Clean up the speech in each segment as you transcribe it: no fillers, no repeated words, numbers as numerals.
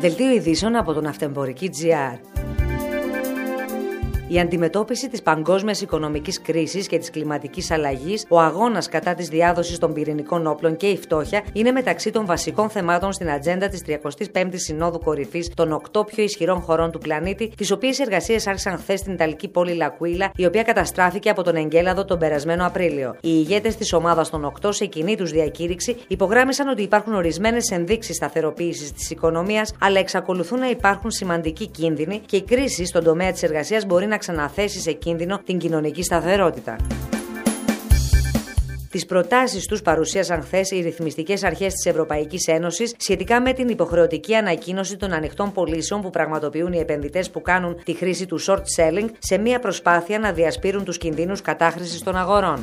Δελτίο ειδήσεων από τον Αυτεμπορική.gr. Η αντιμετώπιση της παγκόσμιας οικονομικής κρίσης και της κλιματικής αλλαγής, ο αγώνας κατά της διάδοσης των πυρηνικών όπλων και η φτώχεια είναι μεταξύ των βασικών θεμάτων στην ατζέντα της 35ης Συνόδου Κορυφής των 8 πιο ισχυρών χωρών του πλανήτη, τις οποίες εργασίες άρχισαν χθες στην Ιταλική πόλη Λακουίλα, η οποία καταστράφηκε από τον εγκέλαδο τον περασμένο Απρίλιο. Οι ηγέτες της ομάδας των 8, σε κοινή τους διακήρυξη, υπογράμμισαν ότι υπάρχουν ορισμένες ενδείξεις σταθεροποίησης της οικονομίας, αλλά εξακολουθούν να υπάρχουν σημαντικοί κίνδυνοι και η κρίση στον τομέα της εργασίας μπορεί να ξαναθέσει σε κίνδυνο την κοινωνική σταθερότητα. Τις προτάσεις τους παρουσίασαν χθες οι ρυθμιστικές αρχές της Ευρωπαϊκής Ένωσης σχετικά με την υποχρεωτική ανακοίνωση των ανοιχτών πωλήσεων που πραγματοποιούν οι επενδυτές που κάνουν τη χρήση του short selling σε μια προσπάθεια να διασπείρουν τους κινδύνους κατάχρησης των αγορών.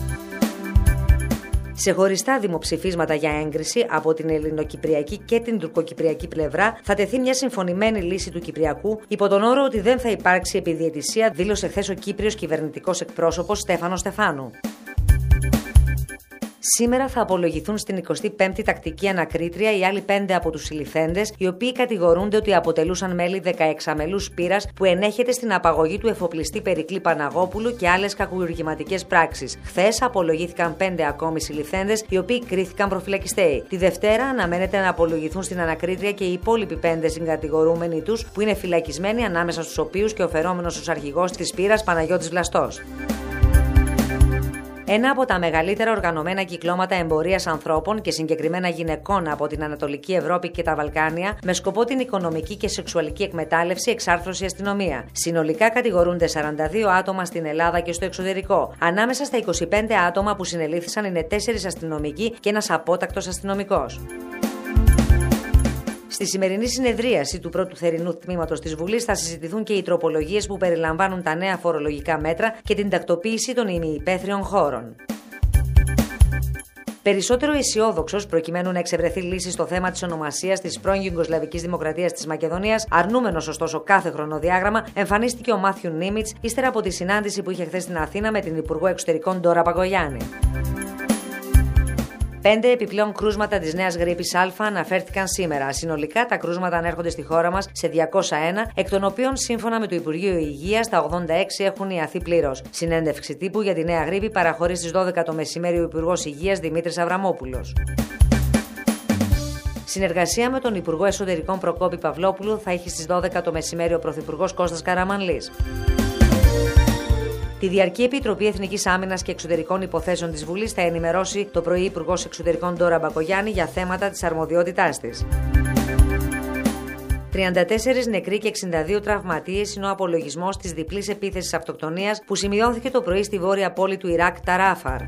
Σε χωριστά δημοψηφίσματα για έγκριση από την ελληνοκυπριακή και την τουρκοκυπριακή πλευρά θα τεθεί μια συμφωνημένη λύση του Κυπριακού υπό τον όρο ότι δεν θα υπάρξει επιδιαιτησία, δήλωσε χθες ο Κύπριος κυβερνητικός εκπρόσωπος Στέφανος Στεφάνου. Σήμερα θα απολογηθούν στην 25η τακτική ανακρίτρια οι άλλοι 5 από τους συλληφθέντες, οι οποίοι κατηγορούνται ότι αποτελούσαν μέλη 16μελούς πύρας που ενέχεται στην απαγωγή του εφοπλιστή Περικλή Παναγόπουλου και άλλες κακουργηματικές πράξεις. Χθες απολογήθηκαν 5 ακόμη συλληφθέντες, οι οποίοι κρίθηκαν προφυλακιστέοι. Τη Δευτέρα αναμένεται να απολογηθούν στην ανακρίτρια και οι υπόλοιποι 5 συγκατηγορούμενοι τους, που είναι φυλακισμένοι, ανάμεσα στους οποίους και ο φερόμενος ως αρχηγός της πύρας Παναγιώτης Βλαστός. Ένα από τα μεγαλύτερα οργανωμένα κυκλώματα εμπορίας ανθρώπων και συγκεκριμένα γυναικών από την Ανατολική Ευρώπη και τα Βαλκάνια, με σκοπό την οικονομική και σεξουαλική εκμετάλλευση, εξάρθρωσε η αστυνομία. Συνολικά κατηγορούνται 42 άτομα στην Ελλάδα και στο εξωτερικό. Ανάμεσα στα 25 άτομα που συνελήφθησαν είναι 4 αστυνομικοί και ένας απότακτος αστυνομικός. Στη σημερινή συνεδρίαση του πρώτου θερινού τμήματος της Βουλής θα συζητηθούν και οι τροπολογίες που περιλαμβάνουν τα νέα φορολογικά μέτρα και την τακτοποίηση των ημιυπαίθριων χώρων. Περισσότερο αισιόδοξος, προκειμένου να εξευρεθεί λύση στο θέμα της ονομασίας της πρώην Ιουγκοσλαβικής Δημοκρατίας της Μακεδονίας, αρνούμενος ωστόσο κάθε χρονοδιάγραμμα, εμφανίστηκε ο Μάθιου Νίμιτς ύστερα από τη συνάντηση που είχε χθες στην Αθήνα με την Υπουργό Εξωτερικών Ντόρα Παγκογιάννη. 5 επιπλέον κρούσματα της νέας γρίπης Α αναφέρθηκαν σήμερα. Συνολικά τα κρούσματα ανέρχονται στη χώρα μας σε 201, εκ των οποίων σύμφωνα με το Υπουργείο Υγείας τα 86 έχουν ιαθεί πλήρως. Συνέντευξη τύπου για τη νέα γρίπη παραχωρεί στις 12 το μεσημέρι ο Υπουργός Υγείας Δημήτρης Αβραμόπουλος. Συνεργασία με τον Υπουργό Εσωτερικών Προκόπη Παυλόπουλου θα έχει στις 12 το μεσημέρι ο Πρωθυπουργός Κώστας Καραμανλής. Τη Διαρκή Επιτροπή Εθνικής Άμυνας και Εξωτερικών Υποθέσεων της Βουλής θα ενημερώσει το πρωί Υπουργός Εξωτερικών Ντόρα Παγκογιάννη για θέματα της αρμοδιότητάς της. 34 νεκροί και 62 τραυματίες είναι ο απολογισμός της διπλής επίθεσης αυτοκτονίας που σημειώθηκε το πρωί στη βόρεια πόλη του Ιράκ, τα Ράφαρ.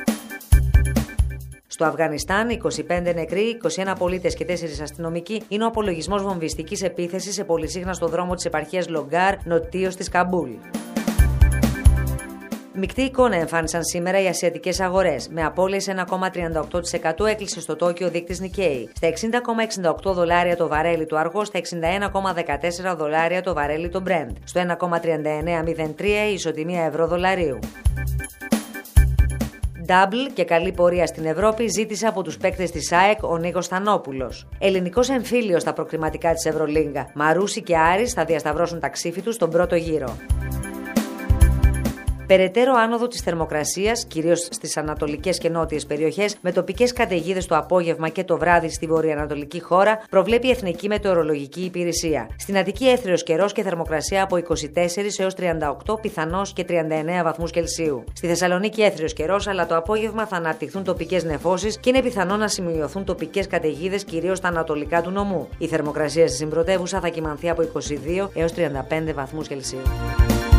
Στο Αφγανιστάν, 25 νεκροί, 21 πολίτες και 4 αστυνομικοί είναι ο απολογισμός βομβιστικής επίθεσης σε πολυσύχναστο δρόμο της επαρχίας Λογκάρ, νοτίως της Καμπούλ. Μεικτή εικόνα εμφάνισαν σήμερα οι ασιατικές αγορές. Με απώλειες 1,38% έκλεισε στο Τόκιο ο δείκτης Nikkei. Στα 60,68 δολάρια το βαρέλι του αργό, στα 61,14 δολάρια το βαρέλι το Brent. Στο 1,3903 η ισοτιμία ευρώ-δολαρίου. Double και καλή πορεία στην Ευρώπη ζήτησε από τους παίκτες της ΑΕΚ ο Νίκος Θανόπουλος. Ελληνικός εμφύλιος στα προκριματικά της Ευρωλίγκα. Μαρούσι και Άρης θα διασταυρώσουν τα ξύφη τους στον πρώτο γύρο. Περαιτέρω άνοδο της θερμοκρασίας, κυρίως στις ανατολικές και νότιες περιοχές, με τοπικές καταιγίδες το απόγευμα και το βράδυ στη βορειοανατολική χώρα, προβλέπει η Εθνική Μετεωρολογική Υπηρεσία. Στην Αττική έθριος καιρός και θερμοκρασία από 24 έως 38, πιθανώς και 39 βαθμούς Κελσίου. Στη Θεσσαλονίκη έθριος καιρός, αλλά το απόγευμα θα αναπτυχθούν τοπικές νεφώσεις και είναι πιθανό να σημειωθούν τοπικές καταιγίδες, κυρίως στα ανατολικά του νομού. Η θερμοκρασία στη συμπρωτεύουσα θα κυμανθεί από 22 έως 35 βαθμούς Κελσίου.